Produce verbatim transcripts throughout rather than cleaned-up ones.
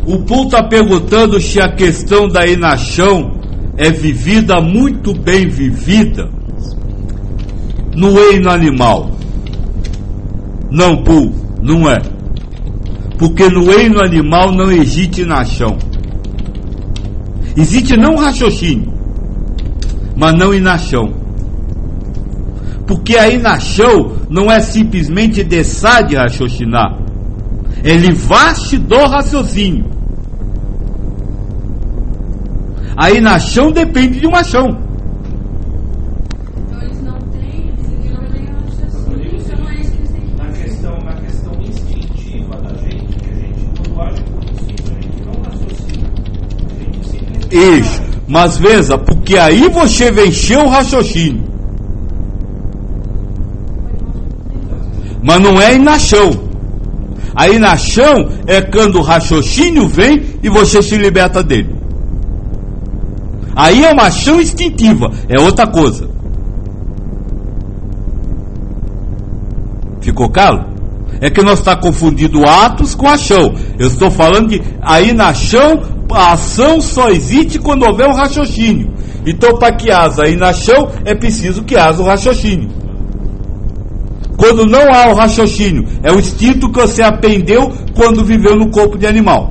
O Pul está perguntando se a questão da inação é vivida, muito bem vivida, no reino animal. Não, Pul, não é. Porque no reino animal não existe inação. Existe não raciocínio, mas não inação. Porque a inação não é simplesmente deixar de raciocinar, é livrar-se do raciocínio. A inação depende de uma ação. Então eles não têm, eles ignoram nem o raciocínio, então não é isso que eles têm que fazer. Na questão, na questão instintiva da gente, que a gente, quando age por instinto, a gente não raciocina. A gente simplesmente. Isso, mas veja, porque aí você venceu o raciocínio. Mas não é inação. A inação é quando o raciocínio vem e você se liberta dele. Aí é uma ação instintiva, é outra coisa. Ficou claro? É que nós estamos confundindo atos com ação. Eu estou falando que a inação, a ação só existe quando houver um raciocínio. Então, para que haja a inação, é preciso que haja o raciocínio. Quando não há o raciocínio, é o instinto que você aprendeu quando viveu no corpo de animal.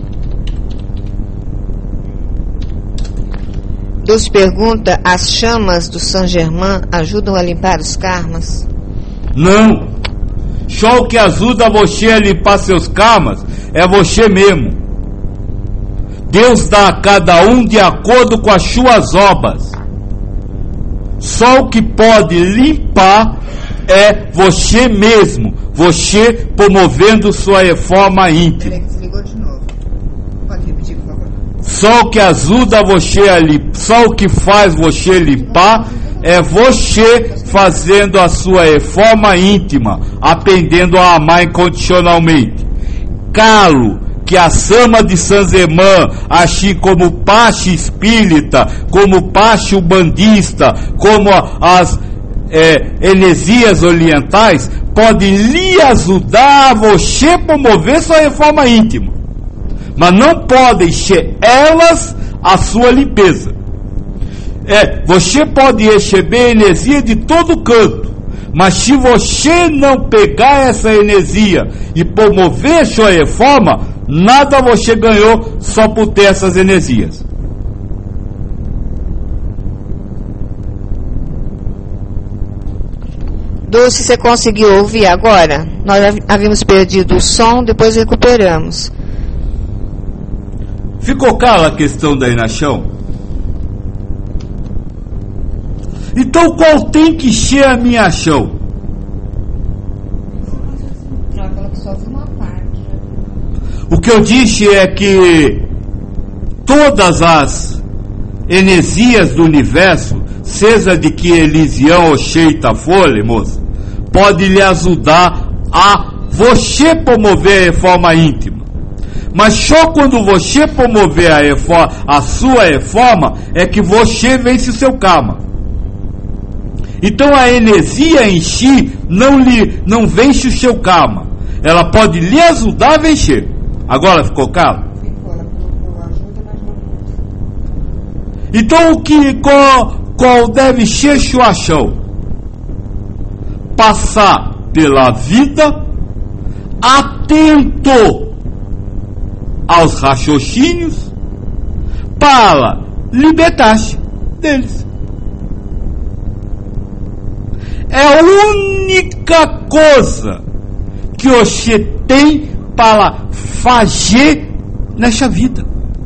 Deus pergunta: as chamas do Saint-Germain ajudam a limpar os karmas? Não. Só o que ajuda você a limpar seus karmas é você mesmo. Deus dá a cada um de acordo com as suas obras. Só o que pode limpar é você mesmo, você promovendo sua reforma íntima. Peraí, desligou de novo. Pode repetir, por favor. Só o que ajuda você a limpar, só o que faz você limpar é você fazendo a sua reforma íntima, aprendendo a amar incondicionalmente. Calo que a Sama de Saint-Germain, assim como Pache espírita, como Pache ubandista, como as É, heresias orientais, podem lhe ajudar a você promover sua reforma íntima, mas não podem ser elas a sua limpeza. É, você pode receber heresia de todo canto, mas se você não pegar essa heresia e promover sua reforma, nada você ganhou só por ter essas heresias. Dulce, você conseguiu ouvir agora? Nós havíamos perdido o som, depois recuperamos. Ficou clara a questão da inação? Então qual tem que ser a minha ação? Ela falou que só foi uma parte. O que eu disse é que todas as heresias do universo, seja de que religião ou seita for, moça, pode lhe ajudar a você promover a reforma íntima. Mas só quando você promover a, reforma, a sua reforma é que você vence o seu karma. Então a heresia em si não, lhe, não vence o seu karma. Ela pode lhe ajudar a vencer. Agora ficou claro? Então o que, qual, qual deve ser sua ação? Passar pela vida atento aos raciocínios para libertar-se deles. É a única coisa que você tem para fazer nessa vida.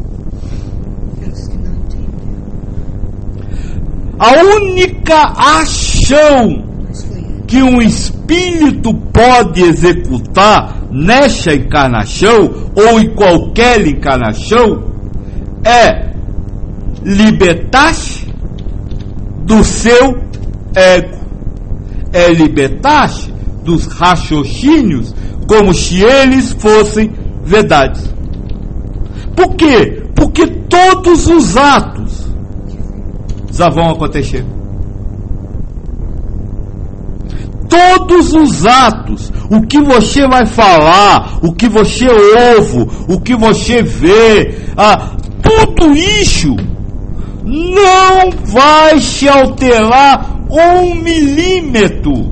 A única ação que um espírito pode executar nessa encarnação ou em qualquer encarnação é libertar-se do seu ego, é libertar-se dos raciocínios como se eles fossem verdades. Por quê? Porque todos os atos já vão acontecer. todos os atos, o que você vai falar, o que você ouve, o que você vê, ah, tudo isso não vai se alterar um milímetro.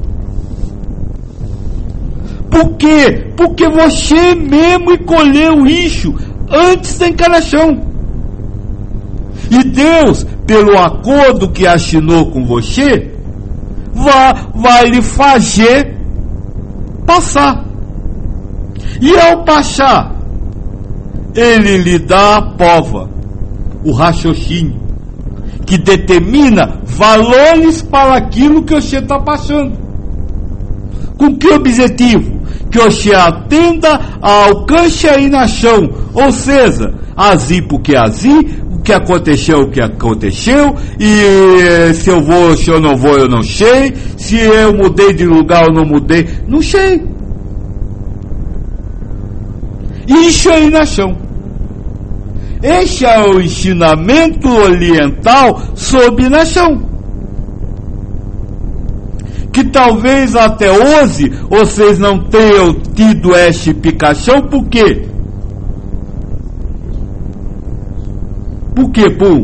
Por quê? Porque você mesmo escolheu isso antes da encarnação. E Deus, pelo acordo que assinou com você, vai, vai lhe fazer passar. E ao passar, Ele lhe dá a prova, o raciocínio, que determina valores para aquilo que você está passando. Com que objetivo? Que você atenda, alcance a inação, ou seja, azir porque azir, o que aconteceu, o que aconteceu, e se eu vou, se eu não vou, eu não sei, se eu mudei de lugar ou não mudei, não sei. Isso é inação. Este é o ensinamento oriental sobre inação. Que talvez até hoje vocês não tenham tido esta explicação, por quê? Por quê, pô?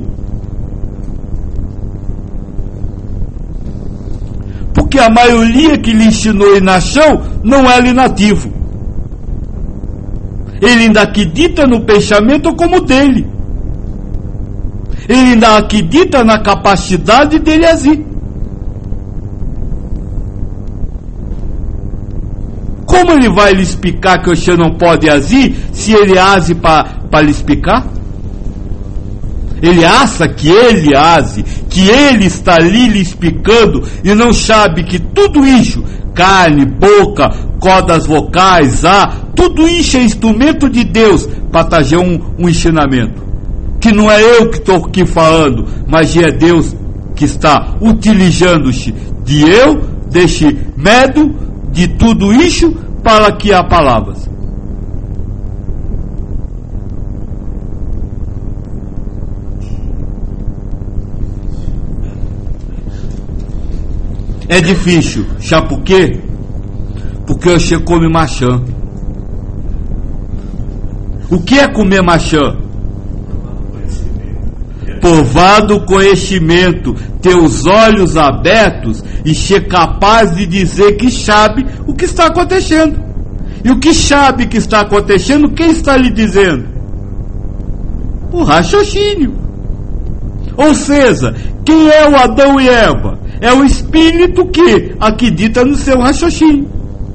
Porque a maioria que lhe ensinou inação não é nativo. Ele ainda acredita no pensamento como dele. Ele ainda acredita na capacidade dele agir. Como ele vai lhe explicar que você não pode agir se ele age para lhe explicar? Ele acha que ele age, que ele está ali lhe explicando e não sabe que tudo isso, carne, boca, cordas vocais, ar, tudo isso é instrumento de Deus para trazer um, um ensinamento. Que não é eu que estou aqui falando, mas é Deus que está utilizando-se de eu, deste medo, de tudo isso, para que há palavras. É difícil, sabe por quê? Porque você come maçã. O que é comer maçã? Provado conhecimento, ter os olhos abertos e ser capaz de dizer que sabe o que está acontecendo. E o que sabe que está acontecendo, quem está lhe dizendo? O raciocínio. Ou seja, quem é o Adão e Eva? É o espírito que acredita no seu raciocínio.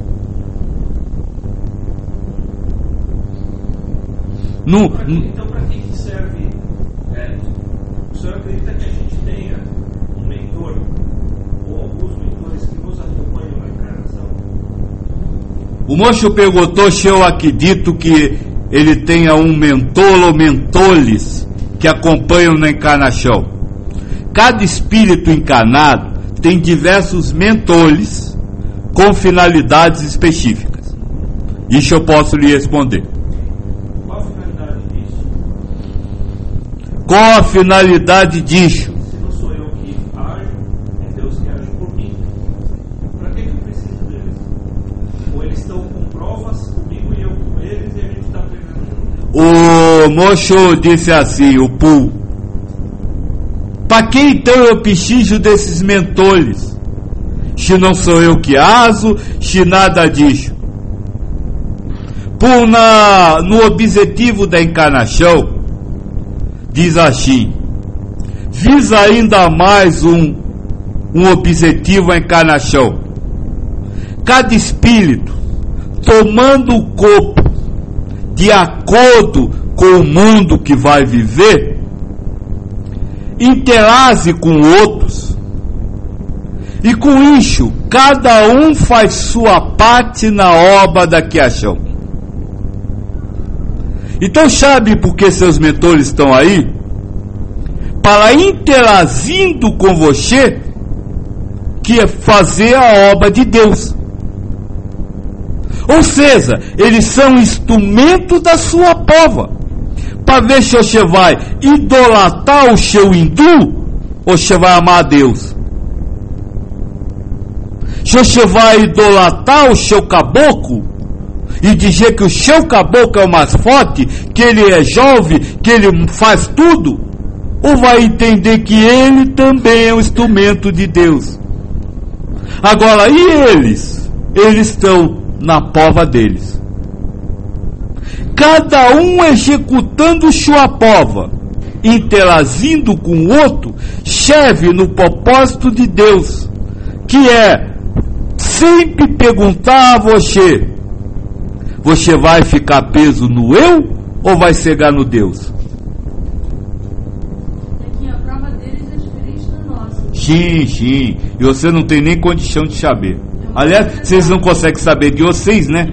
No, Então, então para que serve? É, o senhor acredita que a gente tenha um mentor ou alguns mentores que nos acompanham na encarnação? O moço perguntou se eu acredito que ele tenha um mentor ou mentores que acompanham na encarnação. Cada espírito encarnado tem diversos mentores com finalidades específicas. Isso eu posso lhe responder. Qual a finalidade disso? Qual a finalidade disso? Se não sou eu que ajo, é Deus que age por mim. Para que eu preciso deles? Ou eles estão com provas comigo e eu com eles e a gente está pegando junto? O moço disse assim, o Pu. Para que então eu preciso desses mentores? Se não sou eu que aso, se nada disso. Por na, no objetivo da encarnação, diz assim, visa ainda mais um, um objetivo a encarnação. Cada espírito, tomando o corpo de acordo com o mundo que vai viver, interage com outros, e com isso cada um faz sua parte na obra da criação. Então sabe por que seus mentores estão aí? Para interagindo com você, que é fazer a obra de Deus. Ou seja, eles são instrumento da sua prova. Para ver se você vai idolatrar o seu hindu ou você vai amar a Deus. Você vai idolatrar o seu caboclo e dizer que o seu caboclo é o mais forte, que ele é jovem, que ele faz tudo? Ou vai entender que ele também é um instrumento de Deus? Agora, e eles? Eles estão na pova deles. Cada um executando sua pova, interagindo com o outro, serve no propósito de Deus, que é sempre perguntar a você: você vai ficar preso no eu ou vai chegar no Deus? É que a prova deles é diferente da nossa. Sim, sim. E você não tem nem condição de saber. Aliás, vocês não conseguem saber de vocês, né?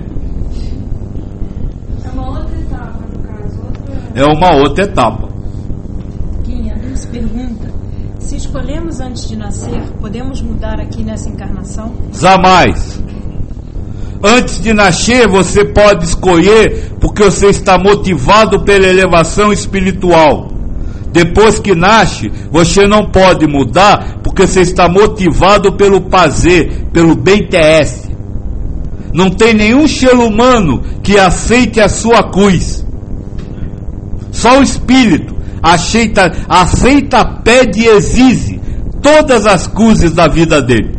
É uma outra etapa, no caso. Outra... É uma outra etapa. Quem nos pergunta: se escolhemos antes de nascer, podemos mudar aqui nessa encarnação? Jamais. Antes de nascer, você pode escolher porque você está motivado pela elevação espiritual. Depois que nasce, você não pode mudar porque você está motivado pelo prazer, pelo B T S. Não tem nenhum ser humano que aceite a sua cruz. Só o espírito aceita, aceita, pede e exige todas as cruzes da vida dele.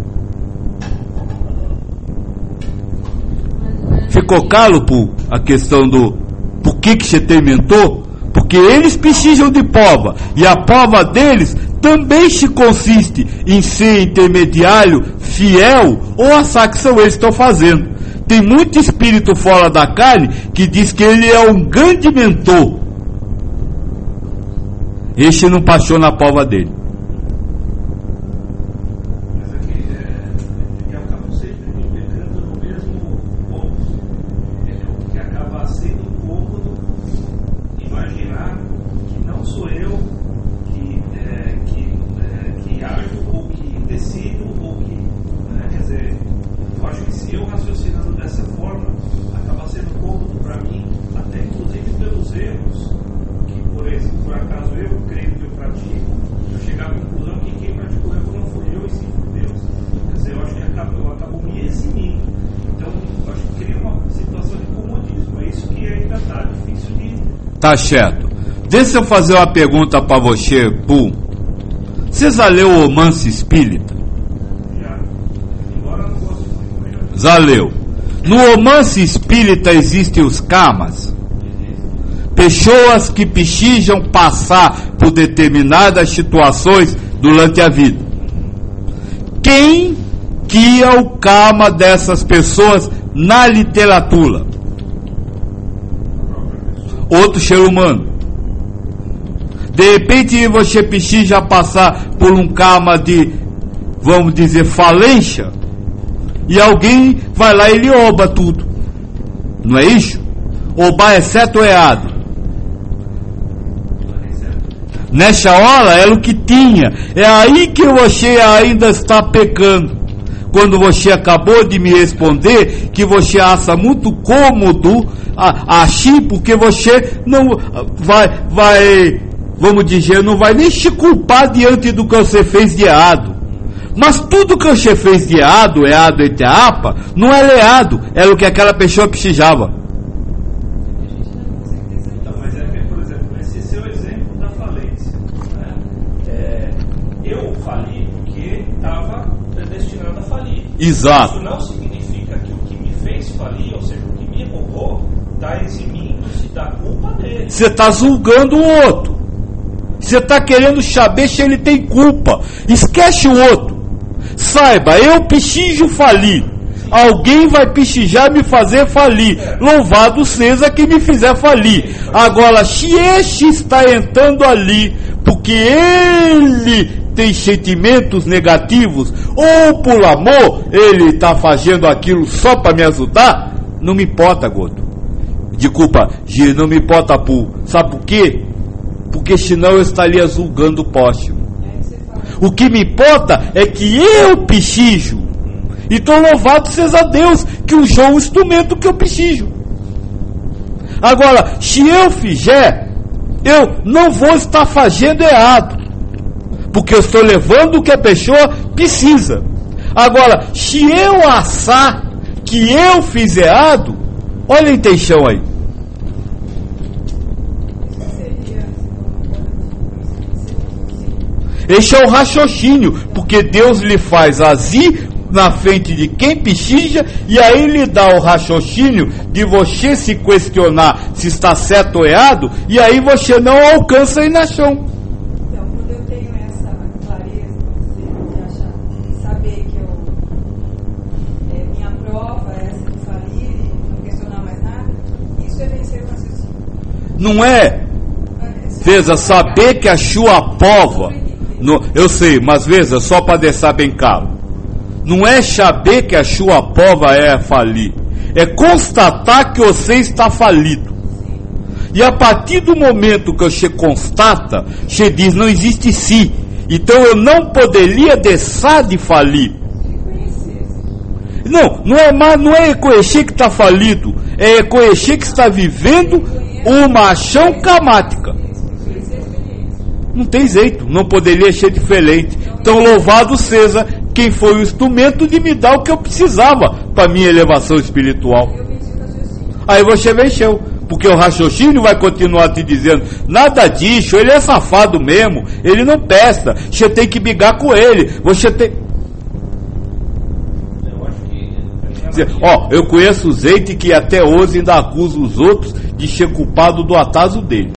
Ficou claro por a questão do por que que você terminou? Porque eles precisam de prova, e a prova deles também se consiste em ser intermediário, fiel, ou achar que são eles que estão fazendo. Tem muito espírito fora da carne que diz que ele é um grande mentor. Este não passou na prova dele. Mas aqui é, eu acabo sempre me pegando no mesmo ponto. É o que acaba sendo cômodo imaginar que não sou eu que, é, que, é, que ajo ou que decido ou que, né, quer dizer, eu acho que se eu raciocinando dessa forma, acaba sendo cômodo para mim, até inclusive pelos erros que, por exemplo, por acaso eu creio que eu pratico, eu chegar à conclusão que quem praticou o erro não fui eu e sim foi Deus. Quer dizer, eu acho que acabo, eu acabo me eximindo. Então, eu acho que cria uma situação de comodismo. É isso que ainda está difícil de... Tá certo. Deixa eu fazer uma pergunta para você, Pum. Você já leu o Romance Espírita? Já. Embora eu não goste muito, mas Já já. leu. No Romance Espírita existem os karmas. Pessoas que precisam passar por determinadas situações durante a vida. Quem guia o karma dessas pessoas na literatura? Outro ser humano. De repente você precisa passar por um karma de, vamos dizer, falência, e alguém vai lá e lhe rouba tudo. Não é isso? Roubar é certo ou errado? Nessa hora era o que tinha. É aí que você ainda está pecando. Quando você acabou de me responder que você acha muito cômodo assim, porque você não vai, vai, vamos dizer, não vai nem se culpar diante do que você fez de errado. Mas tudo que você fez de errado, errado entre aspas, não era errado, era o que aquela pessoa precisava. Então, mas é que, por exemplo, esse seu exemplo da falência, né? É, eu fali porque estava predestinado a falir. Exato. Isso não significa que o que me fez falir, ou seja, o que me roubou, está eximindo-se da culpa dele. Você está julgando o outro. Você está querendo saber se ele tem culpa. Esquece o outro. Saiba, eu preciso falir. Alguém vai precisar me fazer falir. Louvado seja quem me fizer falir. Agora, se este está entrando ali porque ele tem sentimentos negativos, ou por amor ele está fazendo aquilo só para me ajudar, não me importa, Goto. De culpa, não me importa por... Sabe por quê? Porque senão eu estaria julgando o próximo. O que me importa é que eu preciso. Então louvado seja Deus que usou o instrumento que eu preciso. Agora, se eu fizer, eu não vou estar fazendo errado, porque eu estou levando o que a pessoa precisa. Agora, se eu assar que eu fiz errado, olha a intenção aí. Esse é o raciocínio, porque Deus lhe faz agir na frente de quem pechincha, e aí lhe dá o raciocínio de você se questionar se está certo ou errado, e aí você não alcança a inação. Então, quando eu tenho essa clareza, de achar, de saber que eu, é, minha prova é essa de falir e não questionar mais nada, isso é vencer o raciocínio. Não é, veja, saber que a sua prova, no, eu sei, mas veja, só para deixar bem claro, não é saber que a sua prova é falir, é constatar que você está falido. E a partir do momento que você constata, você diz, não existe si, então eu não poderia deixar de falir. Não, não é, mais, não é reconhecer que está falido, é reconhecer que está vivendo uma ação karmática. Não tem jeito, não poderia ser diferente. Então louvado seja quem foi o instrumento de me dar o que eu precisava para minha elevação espiritual. Aí você venceu, porque o raciocínio vai continuar te dizendo, nada disso, ele é safado mesmo, ele não presta, você tem que brigar com ele, você tem... Ó, eu conheço gente que até hoje ainda acusa os outros de ser culpado do atraso dele.